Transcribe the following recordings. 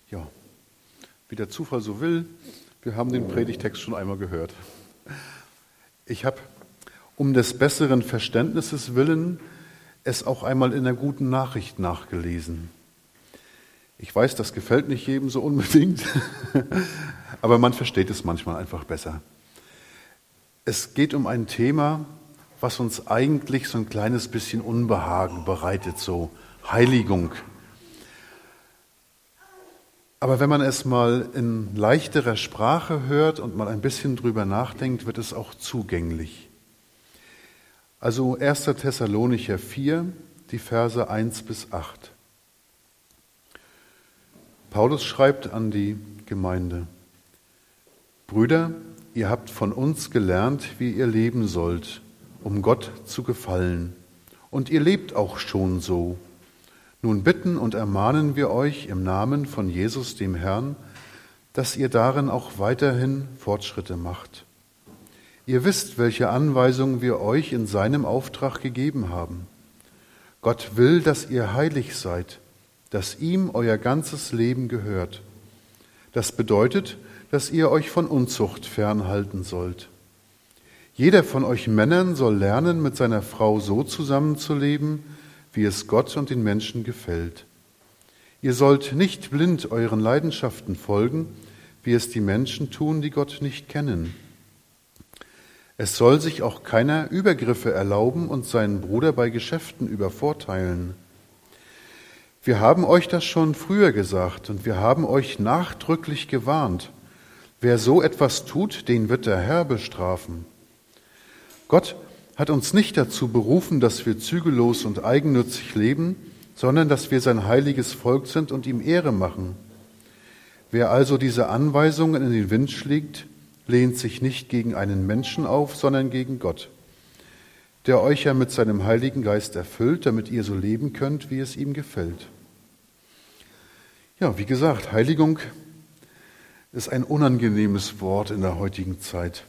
Ja, wie der Zufall so will, wir haben den Predigtext schon einmal gehört. Ich habe um des besseren Verständnisses willen es auch einmal in der guten Nachricht nachgelesen. Ich weiß, das gefällt nicht jedem so unbedingt, aber man versteht es manchmal einfach besser. Es geht um ein Thema, was uns eigentlich so ein kleines bisschen Unbehagen bereitet, so Heiligung. Aber wenn man es mal in leichterer Sprache hört und mal ein bisschen drüber nachdenkt, wird es auch zugänglich. Also 1. Thessalonicher 4, die Verse 1 bis 8. Paulus schreibt an die Gemeinde: Brüder, ihr habt von uns gelernt, wie ihr leben sollt, um Gott zu gefallen. Und ihr lebt auch schon so. Nun bitten und ermahnen wir euch im Namen von Jesus, dem Herrn, dass ihr darin auch weiterhin Fortschritte macht. Ihr wisst, welche Anweisungen wir euch in seinem Auftrag gegeben haben. Gott will, dass ihr heilig seid, dass ihm euer ganzes Leben gehört. Das bedeutet, dass ihr euch von Unzucht fernhalten sollt. Jeder von euch Männern soll lernen, mit seiner Frau so zusammenzuleben, wie es Gott und den Menschen gefällt. Ihr sollt nicht blind euren Leidenschaften folgen, wie es die Menschen tun, die Gott nicht kennen. Es soll sich auch keiner Übergriffe erlauben und seinen Bruder bei Geschäften übervorteilen. Wir haben euch das schon früher gesagt und wir haben euch nachdrücklich gewarnt. Wer so etwas tut, den wird der Herr bestrafen. Gott hat uns nicht dazu berufen, dass wir zügellos und eigennützig leben, sondern dass wir sein heiliges Volk sind und ihm Ehre machen. Wer also diese Anweisungen in den Wind schlägt, lehnt sich nicht gegen einen Menschen auf, sondern gegen Gott, der euch ja mit seinem Heiligen Geist erfüllt, damit ihr so leben könnt, wie es ihm gefällt. Ja, wie gesagt, Heiligung ist ein unangenehmes Wort in der heutigen Zeit.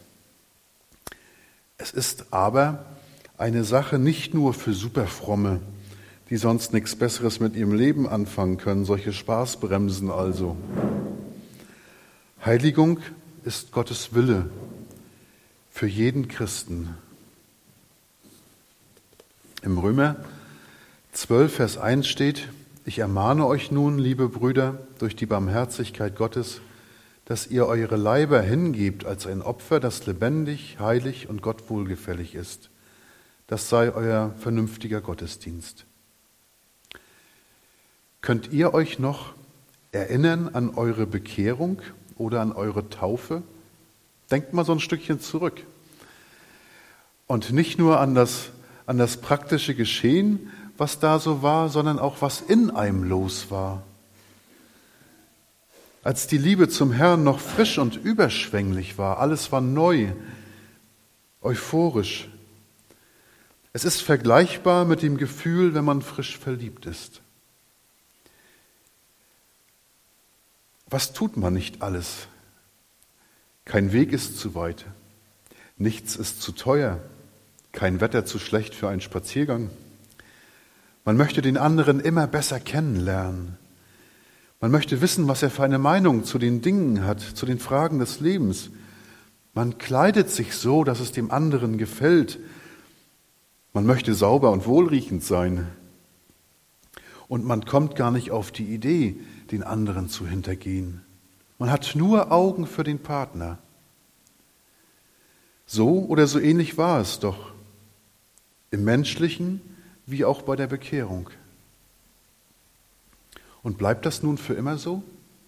Es ist aber eine Sache nicht nur für Superfromme, die sonst nichts Besseres mit ihrem Leben anfangen können, solche Spaßbremsen also. Heiligung ist Gottes Wille für jeden Christen. Im Römer 12, Vers 1 steht: Ich ermahne euch nun, liebe Brüder, durch die Barmherzigkeit Gottes, dass ihr eure Leiber hingebt als ein Opfer, das lebendig, heilig und Gott wohlgefällig ist. Das sei euer vernünftiger Gottesdienst. Könnt ihr euch noch erinnern an eure Bekehrung oder an eure Taufe? Denkt mal so ein Stückchen zurück. Und nicht nur an das praktische Geschehen, was da so war, sondern auch was in einem los war. Als die Liebe zum Herrn noch frisch und überschwänglich war, alles war neu, euphorisch. Es ist vergleichbar mit dem Gefühl, wenn man frisch verliebt ist. Was tut man nicht alles? Kein Weg ist zu weit, nichts ist zu teuer, kein Wetter zu schlecht für einen Spaziergang. Man möchte den anderen immer besser kennenlernen. Man möchte wissen, was er für eine Meinung zu den Dingen hat, zu den Fragen des Lebens. Man kleidet sich so, dass es dem anderen gefällt. Man möchte sauber und wohlriechend sein. Und man kommt gar nicht auf die Idee, den anderen zu hintergehen. Man hat nur Augen für den Partner. So oder so ähnlich war es doch, im Menschlichen wie auch bei der Bekehrung. Und bleibt das nun für immer so?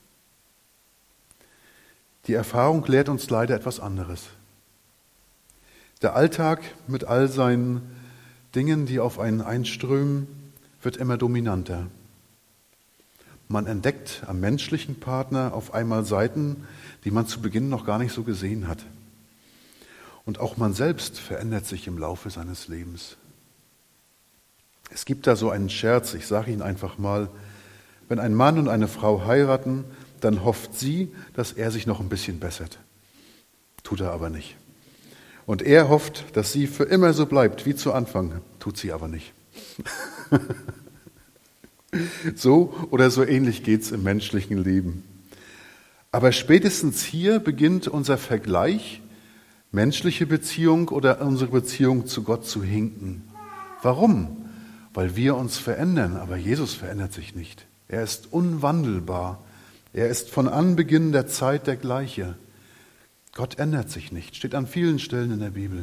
Die Erfahrung lehrt uns leider etwas anderes. Der Alltag mit all seinen Dingen, die auf einen einströmen, wird immer dominanter. Man entdeckt am menschlichen Partner auf einmal Seiten, die man zu Beginn noch gar nicht so gesehen hat. Und auch man selbst verändert sich im Laufe seines Lebens. Es gibt da so einen Scherz, ich sage ihn einfach mal: Wenn ein Mann und eine Frau heiraten, dann hofft sie, dass er sich noch ein bisschen bessert. Tut er aber nicht. Und er hofft, dass sie für immer so bleibt wie zu Anfang. Tut sie aber nicht. So oder so ähnlich geht es im menschlichen Leben. Aber spätestens hier beginnt unser Vergleich, menschliche Beziehung oder unsere Beziehung zu Gott zu hinken. Warum? Weil wir uns verändern, aber Jesus verändert sich nicht. Er ist unwandelbar. Er ist von Anbeginn der Zeit der gleiche. Gott ändert sich nicht, steht an vielen Stellen in der Bibel.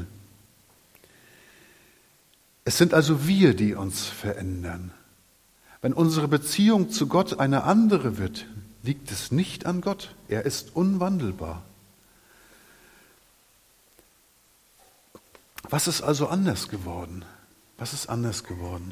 Es sind also wir, die uns verändern. Wenn unsere Beziehung zu Gott eine andere wird, liegt es nicht an Gott. Er ist unwandelbar. Was ist also anders geworden? Was ist anders geworden?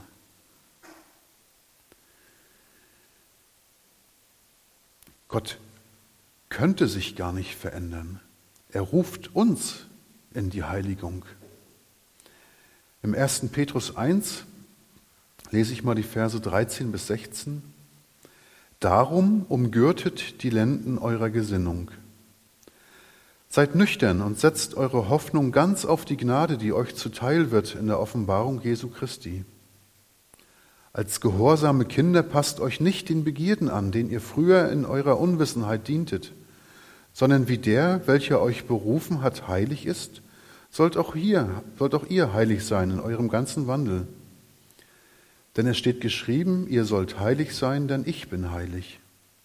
Gott könnte sich gar nicht verändern. Er ruft uns in die Heiligung. Im 1. Petrus 1 lese ich mal die Verse 13 bis 16. Darum umgürtet die Lenden eurer Gesinnung. Seid nüchtern und setzt eure Hoffnung ganz auf die Gnade, die euch zuteil wird in der Offenbarung Jesu Christi. Als gehorsame Kinder passt euch nicht den Begierden an, denen ihr früher in eurer Unwissenheit dientet, sondern wie der, welcher euch berufen hat, heilig ist, sollt auch ihr heilig sein in eurem ganzen Wandel. Denn es steht geschrieben, ihr sollt heilig sein, denn ich bin heilig.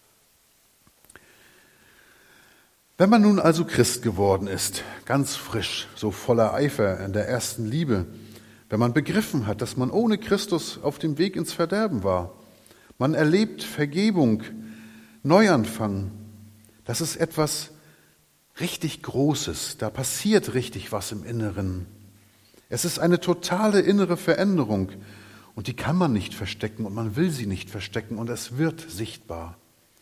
Wenn man nun also Christ geworden ist, ganz frisch, so voller Eifer in der ersten Liebe, wenn man begriffen hat, dass man ohne Christus auf dem Weg ins Verderben war, man erlebt Vergebung, Neuanfang, das ist etwas richtig Großes, da passiert richtig was im Inneren. Es ist eine totale innere Veränderung und die kann man nicht verstecken und man will sie nicht verstecken und es wird sichtbar.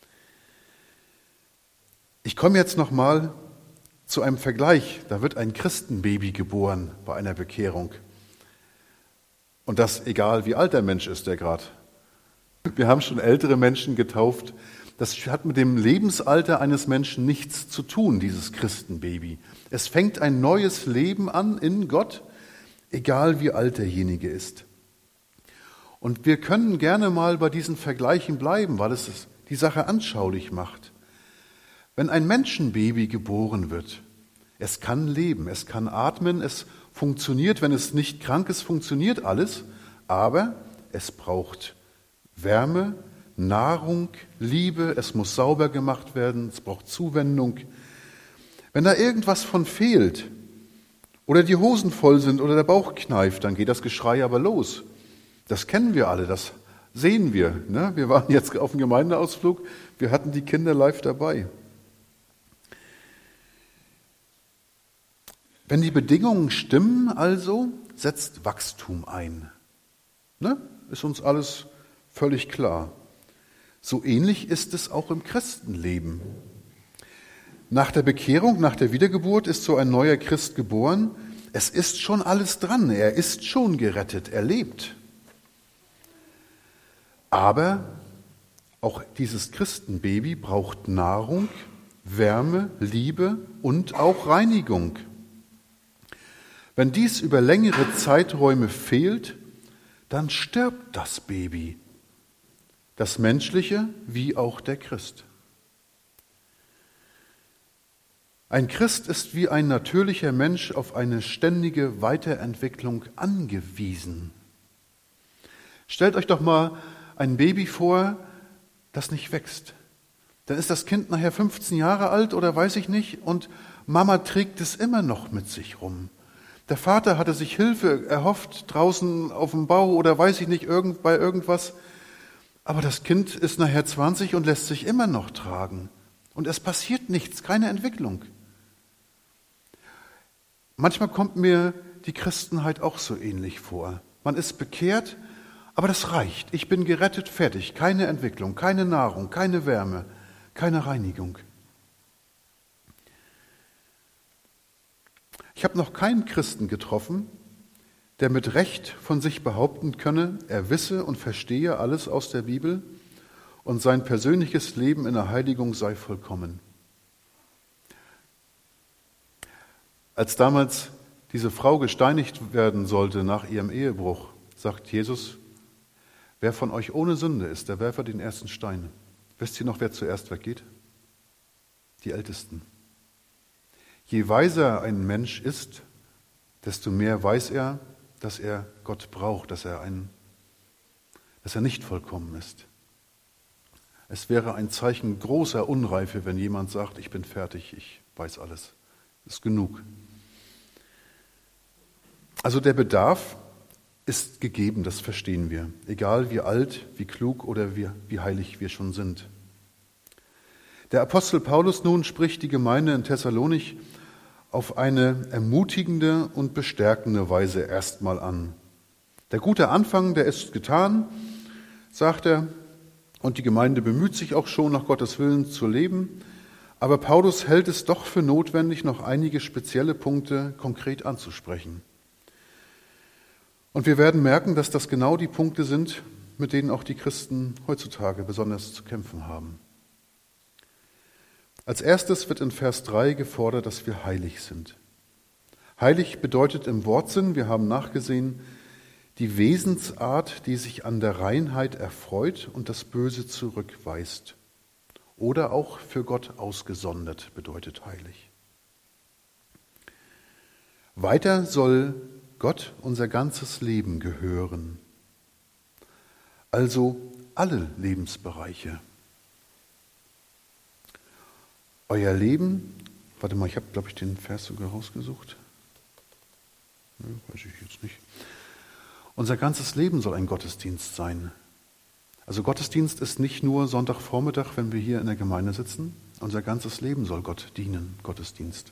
Ich komme jetzt nochmal zu einem Vergleich. Da wird ein Christenbaby geboren bei einer Bekehrung. Und das egal, wie alt der Mensch ist, der gerade. Wir haben schon ältere Menschen getauft. Das hat mit dem Lebensalter eines Menschen nichts zu tun, dieses Christenbaby. Es fängt ein neues Leben an in Gott, egal wie alt derjenige ist. Und wir können gerne mal bei diesen Vergleichen bleiben, weil es die Sache anschaulich macht. Wenn ein Menschenbaby geboren wird, es kann leben, es kann atmen, es funktioniert, wenn es nicht krank ist, funktioniert alles, aber es braucht Wärme, Nahrung, Liebe, es muss sauber gemacht werden, es braucht Zuwendung. Wenn da irgendwas von fehlt oder die Hosen voll sind oder der Bauch kneift, dann geht das Geschrei aber los. Das kennen wir alle, das sehen wir. Ne? Wir waren jetzt auf dem Gemeindeausflug, wir hatten die Kinder live dabei. Wenn die Bedingungen stimmen, also setzt Wachstum ein. Ne? Ist uns alles völlig klar. So ähnlich ist es auch im Christenleben. Nach der Bekehrung, nach der Wiedergeburt ist so ein neuer Christ geboren. Es ist schon alles dran, er ist schon gerettet, er lebt. Aber auch dieses Christenbaby braucht Nahrung, Wärme, Liebe und auch Reinigung. Wenn dies über längere Zeiträume fehlt, dann stirbt das Baby, das Menschliche wie auch der Christ. Ein Christ ist wie ein natürlicher Mensch auf eine ständige Weiterentwicklung angewiesen. Stellt euch doch mal ein Baby vor, das nicht wächst. Dann ist das Kind nachher 15 Jahre alt oder weiß ich nicht und Mama trägt es immer noch mit sich rum. Der Vater hatte sich Hilfe erhofft, draußen auf dem Bau oder weiß ich nicht, bei irgendwas. Aber das Kind ist nachher 20 und lässt sich immer noch tragen. Und es passiert nichts, keine Entwicklung. Manchmal kommt mir die Christenheit auch so ähnlich vor. Man ist bekehrt, aber das reicht. Ich bin gerettet, fertig. Keine Entwicklung, keine Nahrung, keine Wärme, keine Reinigung. Ich habe noch keinen Christen getroffen, der mit Recht von sich behaupten könne, er wisse und verstehe alles aus der Bibel und sein persönliches Leben in der Heiligung sei vollkommen. Als damals diese Frau gesteinigt werden sollte nach ihrem Ehebruch, sagt Jesus, Wer von euch ohne Sünde ist, der werfe den ersten Stein. Wisst ihr noch, wer zuerst weggeht? Die Ältesten. Je weiser ein Mensch ist, desto mehr weiß er, dass er Gott braucht, dass er nicht vollkommen ist. Es wäre ein Zeichen großer Unreife, wenn jemand sagt, ich bin fertig, ich weiß alles. Das ist genug. Also der Bedarf ist gegeben, das verstehen wir. Egal wie alt, wie klug oder wie heilig wir schon sind. Der Apostel Paulus nun spricht die Gemeinde in Thessalonich auf eine ermutigende und bestärkende Weise erstmal an. Der gute Anfang, der ist getan, sagt er, und die Gemeinde bemüht sich auch schon, nach Gottes Willen zu leben. Aber Paulus hält es doch für notwendig, noch einige spezielle Punkte konkret anzusprechen. Und wir werden merken, dass das genau die Punkte sind, mit denen auch die Christen heutzutage besonders zu kämpfen haben. Als erstes wird in Vers 3 gefordert, dass wir heilig sind. Heilig bedeutet im Wortsinn, wir haben nachgesehen, die Wesensart, die sich an der Reinheit erfreut und das Böse zurückweist. Oder auch für Gott ausgesondert bedeutet heilig. Weiter soll Gott unser ganzes Leben gehören. Also alle Lebensbereiche. Euer Leben, warte mal, ich habe, glaube ich, den Vers sogar rausgesucht. Weiß ich jetzt nicht. Unser ganzes Leben soll ein Gottesdienst sein. Also Gottesdienst ist nicht nur Sonntagvormittag, wenn wir hier in der Gemeinde sitzen. Unser ganzes Leben soll Gott dienen, Gottesdienst.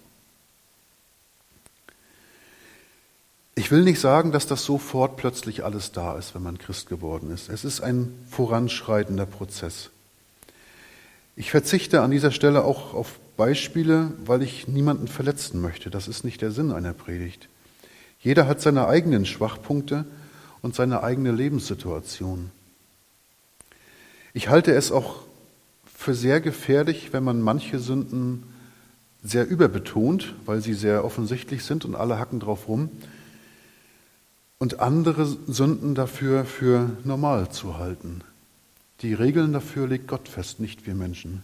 Ich will nicht sagen, dass das sofort plötzlich alles da ist, wenn man Christ geworden ist. Es ist ein voranschreitender Prozess. Ich verzichte an dieser Stelle auch auf Beispiele, weil ich niemanden verletzen möchte. Das ist nicht der Sinn einer Predigt. Jeder hat seine eigenen Schwachpunkte und seine eigene Lebenssituation. Ich halte es auch für sehr gefährlich, wenn man manche Sünden sehr überbetont, weil sie sehr offensichtlich sind und alle hacken drauf rum, und andere Sünden dafür für normal zu halten. Die Regeln dafür legt Gott fest, nicht wir Menschen.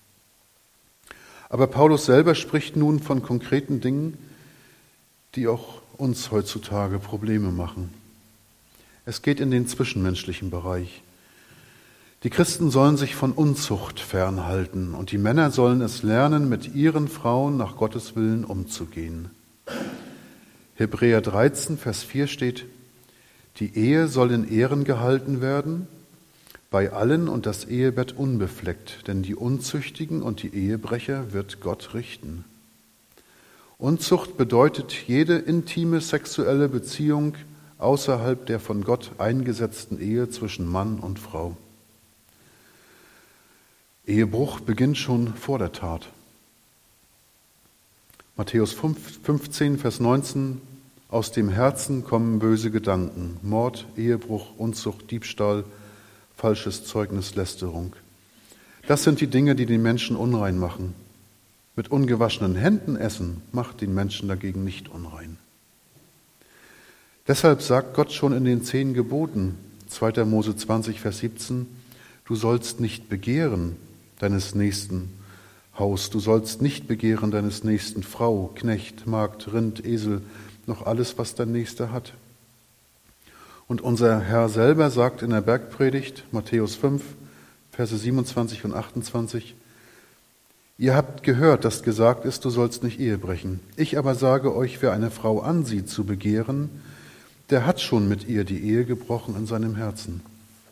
Aber Paulus selber spricht nun von konkreten Dingen, die auch uns heutzutage Probleme machen. Es geht in den zwischenmenschlichen Bereich. Die Christen sollen sich von Unzucht fernhalten und die Männer sollen es lernen, mit ihren Frauen nach Gottes Willen umzugehen. Hebräer 13, Vers 4 steht, die Ehe soll in Ehren gehalten werden, bei allen und das Ehebett unbefleckt, denn die Unzüchtigen und die Ehebrecher wird Gott richten. Unzucht bedeutet jede intime sexuelle Beziehung außerhalb der von Gott eingesetzten Ehe zwischen Mann und Frau. Ehebruch beginnt schon vor der Tat. Matthäus 15, Vers 19, aus dem Herzen kommen böse Gedanken, Mord, Ehebruch, Unzucht, Diebstahl, falsches Zeugnis, Lästerung. Das sind die Dinge, die den Menschen unrein machen. Mit ungewaschenen Händen essen macht den Menschen dagegen nicht unrein. Deshalb sagt Gott schon in den 10 Geboten, 2. Mose 20, Vers 17, du sollst nicht begehren deines nächsten Haus, du sollst nicht begehren deines nächsten Frau, Knecht, Magd, Rind, Esel, noch alles, was dein Nächster hat. Und unser Herr selber sagt in der Bergpredigt, Matthäus 5, Verse 27 und 28, ihr habt gehört, dass gesagt ist, du sollst nicht Ehe brechen. Ich aber sage euch, wer eine Frau ansieht zu begehren, der hat schon mit ihr die Ehe gebrochen in seinem Herzen.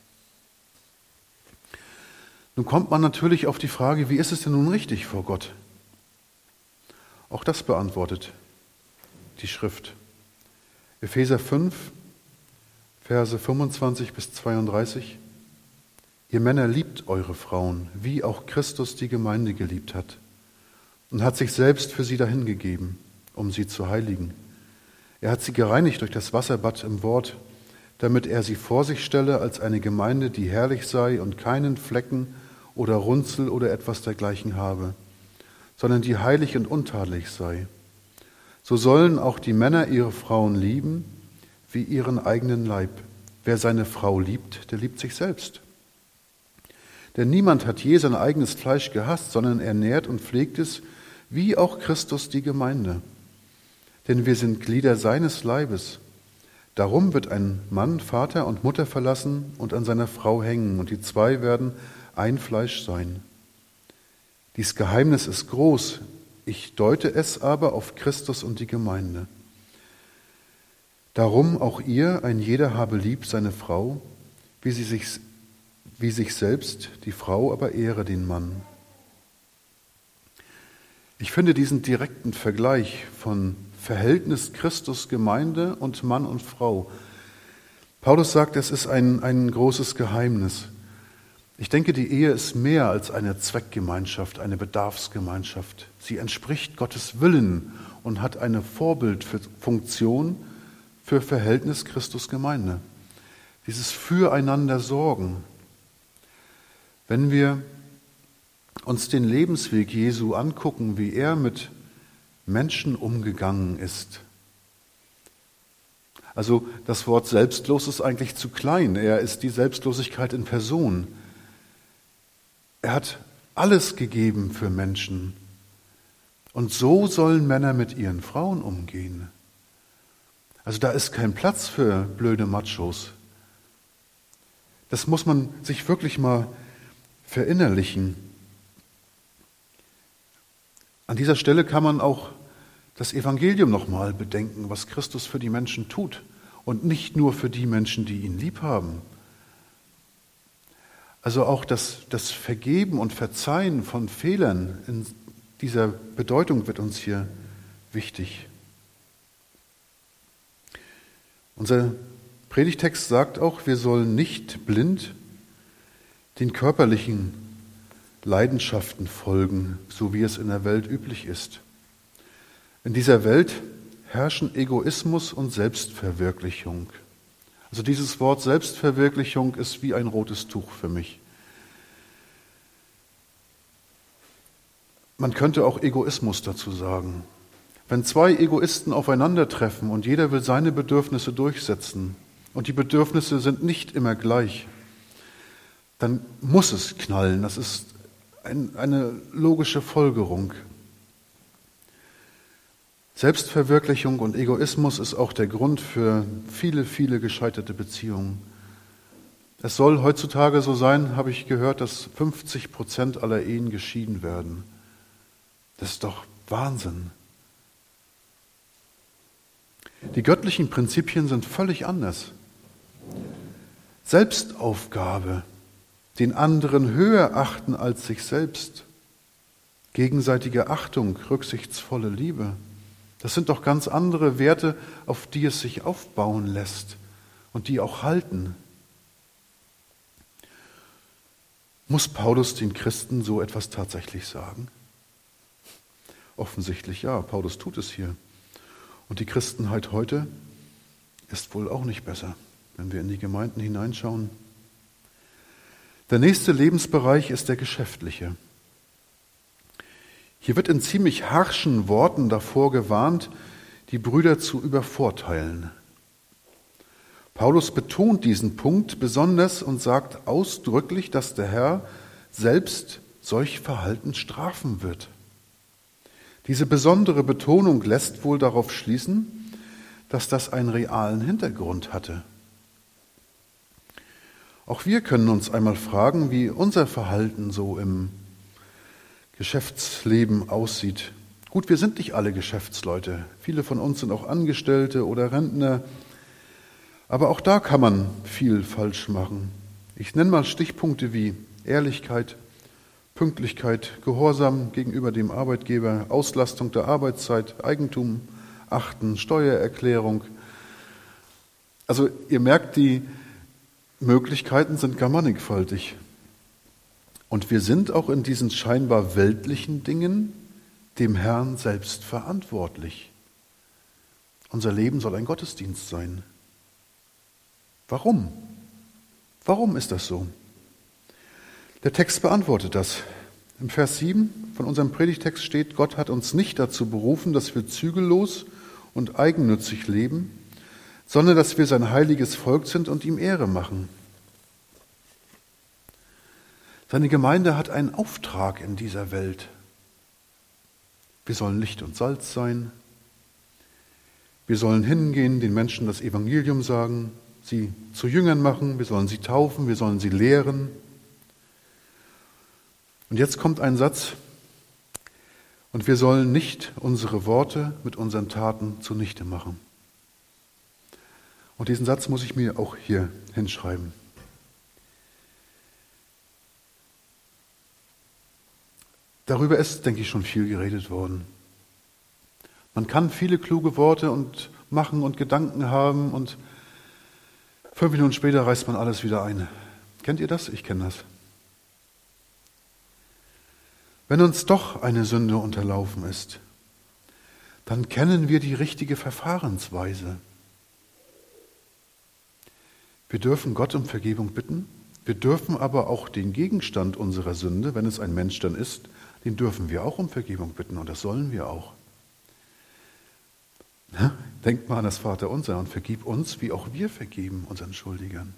Nun kommt man natürlich auf die Frage, wie ist es denn nun richtig vor Gott? Auch das beantwortet die Schrift. Epheser 5, Verse 25 bis 32. Ihr Männer liebt eure Frauen, wie auch Christus die Gemeinde geliebt hat und hat sich selbst für sie dahingegeben, um sie zu heiligen. Er hat sie gereinigt durch das Wasserbad im Wort, damit er sie vor sich stelle als eine Gemeinde, die herrlich sei und keinen Flecken oder Runzel oder etwas dergleichen habe, sondern die heilig und untadelig sei. So sollen auch die Männer ihre Frauen lieben wie ihren eigenen Leib. Wer seine Frau liebt, der liebt sich selbst. Denn niemand hat je sein eigenes Fleisch gehasst, sondern er nährt und pflegt es, wie auch Christus die Gemeinde. Denn wir sind Glieder seines Leibes. Darum wird ein Mann Vater und Mutter verlassen und an seiner Frau hängen, und die zwei werden ein Fleisch sein. Dies Geheimnis ist groß, ich deute es aber auf Christus und die Gemeinde. Darum auch ihr, ein jeder habe lieb seine Frau, wie sich selbst, die Frau aber ehre den Mann. Ich finde diesen direkten Vergleich von Verhältnis Christus-Gemeinde und Mann und Frau. Paulus sagt, es ist ein großes Geheimnis. Ich denke, die Ehe ist mehr als eine Zweckgemeinschaft, eine Bedarfsgemeinschaft. Sie entspricht Gottes Willen und hat eine Vorbildfunktion für Verhältnis Christus-Gemeinde. Dieses Füreinander sorgen. Wenn wir uns den Lebensweg Jesu angucken, wie er mit Menschen umgegangen ist. Also das Wort selbstlos ist eigentlich zu klein. Er ist die Selbstlosigkeit in Person. Er hat alles gegeben für Menschen. Und so sollen Männer mit ihren Frauen umgehen. Also da ist kein Platz für blöde Machos. Das muss man sich wirklich mal verinnerlichen. An dieser Stelle kann man auch das Evangelium nochmal bedenken, was Christus für die Menschen tut und nicht nur für die Menschen, die ihn lieb haben. Also auch das Vergeben und Verzeihen von Fehlern in dieser Bedeutung wird uns hier wichtig. Unser Predigtext sagt auch, wir sollen nicht blind den körperlichen Leidenschaften folgen, so wie es in der Welt üblich ist. In dieser Welt herrschen Egoismus und Selbstverwirklichung. Also dieses Wort Selbstverwirklichung ist wie ein rotes Tuch für mich. Man könnte auch Egoismus dazu sagen. Wenn zwei Egoisten aufeinandertreffen und jeder will seine Bedürfnisse durchsetzen und die Bedürfnisse sind nicht immer gleich, dann muss es knallen. Das ist eine logische Folgerung. Selbstverwirklichung und Egoismus ist auch der Grund für viele, viele gescheiterte Beziehungen. Es soll heutzutage so sein, habe ich gehört, dass 50% aller Ehen geschieden werden. Das ist doch Wahnsinn. Die göttlichen Prinzipien sind völlig anders. Selbstaufgabe, den anderen höher achten als sich selbst, gegenseitige Achtung, rücksichtsvolle Liebe. Das sind doch ganz andere Werte, auf die es sich aufbauen lässt und die auch halten. Muss Paulus den Christen so etwas tatsächlich sagen? Offensichtlich ja, Paulus tut es hier. Und die Christenheit heute ist wohl auch nicht besser, wenn wir in die Gemeinden hineinschauen. Der nächste Lebensbereich ist der geschäftliche. Hier wird in ziemlich harschen Worten davor gewarnt, die Brüder zu übervorteilen. Paulus betont diesen Punkt besonders und sagt ausdrücklich, dass der Herr selbst solch Verhalten strafen wird. Diese besondere Betonung lässt wohl darauf schließen, dass das einen realen Hintergrund hatte. Auch wir können uns einmal fragen, wie unser Verhalten so im Geschäftsleben aussieht. Gut, wir sind nicht alle Geschäftsleute. Viele von uns sind auch Angestellte oder Rentner. Aber auch da kann man viel falsch machen. Ich nenne mal Stichpunkte wie Ehrlichkeit, Pünktlichkeit, Gehorsam gegenüber dem Arbeitgeber, Auslastung der Arbeitszeit, Eigentum achten, Steuererklärung. Also ihr merkt, die Möglichkeiten sind gar mannigfaltig. Und wir sind auch in diesen scheinbar weltlichen Dingen dem Herrn selbst verantwortlich. Unser Leben soll ein Gottesdienst sein. Warum? Warum ist das so? Der Text beantwortet das. Im Vers 7 von unserem Predigtext steht, Gott hat uns nicht dazu berufen, dass wir zügellos und eigennützig leben. sondern dass wir sein heiliges Volk sind und ihm Ehre machen. Seine Gemeinde hat einen Auftrag in dieser Welt. Wir sollen Licht und Salz sein. Wir sollen hingehen, den Menschen das Evangelium sagen, sie zu Jüngern machen, wir sollen sie taufen, wir sollen sie lehren. Und jetzt kommt ein Satz: Und wir sollen nicht unsere Worte mit unseren Taten zunichte machen. Und diesen Satz muss ich mir auch hier hinschreiben. Darüber ist, denke ich, schon viel geredet worden. Man kann viele kluge Worte und machen und Gedanken haben und 5 Minuten später reißt man alles wieder ein. Kennt ihr das? Ich kenne das. Wenn uns doch eine Sünde unterlaufen ist, dann kennen wir die richtige Verfahrensweise. Wir dürfen Gott um Vergebung bitten, wir dürfen aber auch den Gegenstand unserer Sünde, wenn es ein Mensch dann ist, den dürfen wir auch um Vergebung bitten und das sollen wir auch. Denkt mal an das Vaterunser und vergib uns, wie auch wir vergeben unseren Schuldigern.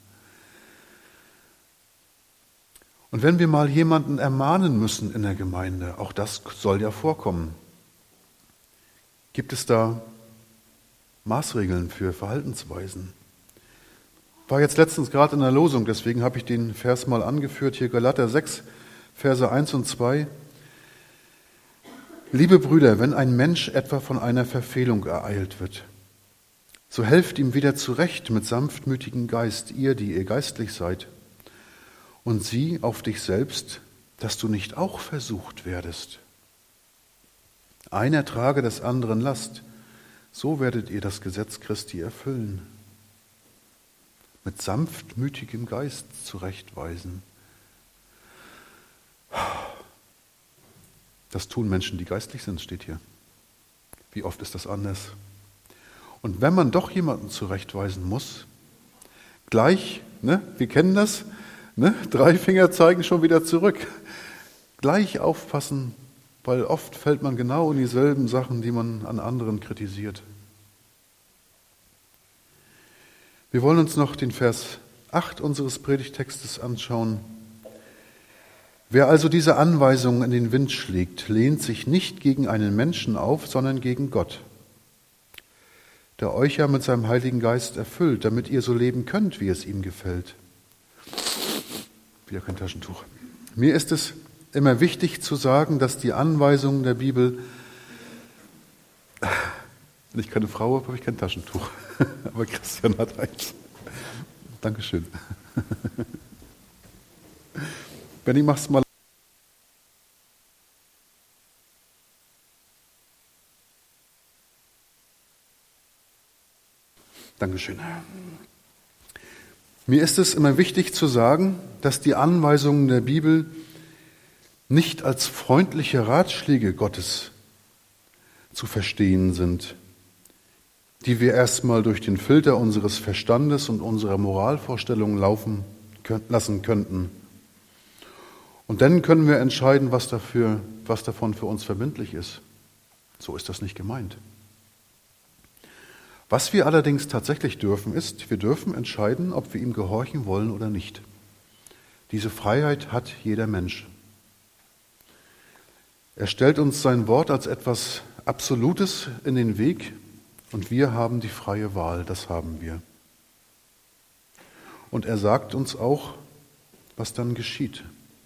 Und wenn wir mal jemanden ermahnen müssen in der Gemeinde, auch das soll ja vorkommen, gibt es da Maßregeln für Verhaltensweisen? War jetzt letztens gerade in der Losung, deswegen habe ich den Vers mal angeführt, hier Galater 6, Verse 1 und 2. Liebe Brüder, wenn ein Mensch etwa von einer Verfehlung ereilt wird, so helft ihm wieder zurecht mit sanftmütigem Geist, ihr, die ihr geistlich seid, und sieh auf dich selbst, dass du nicht auch versucht werdest. Einer trage des anderen Last, so werdet ihr das Gesetz Christi erfüllen. Mit sanftmütigem Geist zurechtweisen. Das tun Menschen, die geistlich sind, steht hier. Wie oft ist das anders? Und wenn man doch jemanden zurechtweisen muss, gleich, wir kennen das, 3 Finger zeigen schon wieder zurück. Gleich aufpassen, weil oft fällt man genau in dieselben Sachen, die man an anderen kritisiert. Wir wollen uns noch den Vers 8 unseres Predigtextes anschauen. Wer also diese Anweisungen in den Wind schlägt, lehnt sich nicht gegen einen Menschen auf, sondern gegen Gott, der euch ja mit seinem Heiligen Geist erfüllt, damit ihr so leben könnt, wie es ihm gefällt. Wieder kein Taschentuch. Mir ist es immer wichtig zu sagen, dass die Anweisungen der Bibel, wenn ich keine Frau habe, habe ich kein Taschentuch. Aber Christian hat eins. Dankeschön. Benni, mach's mal. Dankeschön. Mir ist es immer wichtig zu sagen, dass die Anweisungen der Bibel nicht als freundliche Ratschläge Gottes zu verstehen sind, die wir erstmal durch den Filter unseres Verstandes und unserer Moralvorstellungen laufen lassen könnten. Und dann können wir entscheiden, was davon für uns verbindlich ist. So ist das nicht gemeint. Was wir allerdings tatsächlich dürfen, ist, wir dürfen entscheiden, ob wir ihm gehorchen wollen oder nicht. Diese Freiheit hat jeder Mensch. Er stellt uns sein Wort als etwas Absolutes in den Weg und wir haben die freie Wahl, das haben wir. Und er sagt uns auch, was dann geschieht.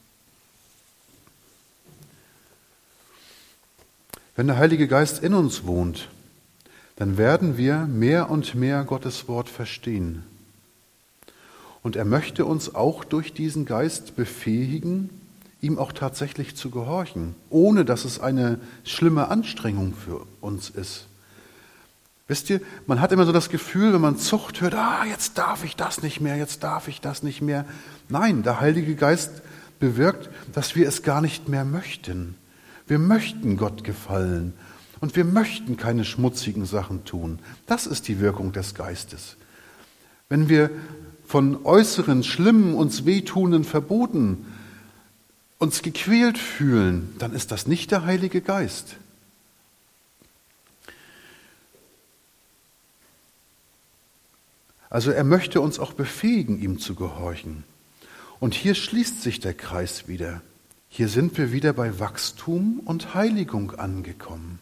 Wenn der Heilige Geist in uns wohnt, dann werden wir mehr und mehr Gottes Wort verstehen. Und er möchte uns auch durch diesen Geist befähigen, ihm auch tatsächlich zu gehorchen, ohne dass es eine schlimme Anstrengung für uns ist. Wisst ihr, man hat immer so das Gefühl, wenn man Zucht hört, jetzt darf ich das nicht mehr, jetzt darf ich das nicht mehr. Nein, der Heilige Geist bewirkt, dass wir es gar nicht mehr möchten. Wir möchten Gott gefallen und wir möchten keine schmutzigen Sachen tun. Das ist die Wirkung des Geistes. Wenn wir von äußeren, schlimmen, uns wehtuenden Verboten uns gequält fühlen, dann ist das nicht der Heilige Geist. Also er möchte uns auch befähigen, ihm zu gehorchen. Und hier schließt sich der Kreis wieder. Hier sind wir wieder bei Wachstum und Heiligung angekommen.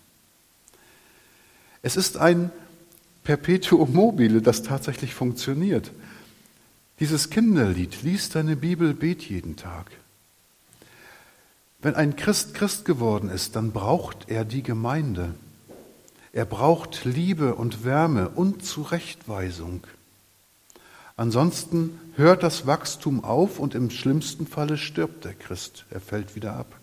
Es ist ein Perpetuum mobile, das tatsächlich funktioniert. Dieses Kinderlied, lies deine Bibel, bet jeden Tag. Wenn ein Christ Christ geworden ist, dann braucht er die Gemeinde. Er braucht Liebe und Wärme und Zurechtweisung. Ansonsten hört das Wachstum auf und im schlimmsten Falle stirbt der Christ. Er fällt wieder ab.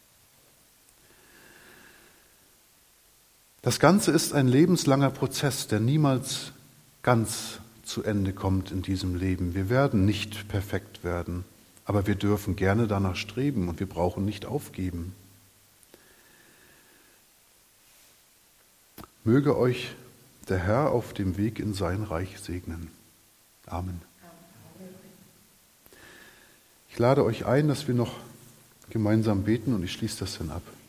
Das Ganze ist ein lebenslanger Prozess, der niemals ganz zu Ende kommt in diesem Leben. Wir werden nicht perfekt werden, aber wir dürfen gerne danach streben und wir brauchen nicht aufgeben. Möge euch der Herr auf dem Weg in sein Reich segnen. Amen. Ich lade euch ein, dass wir noch gemeinsam beten und ich schließe das dann ab.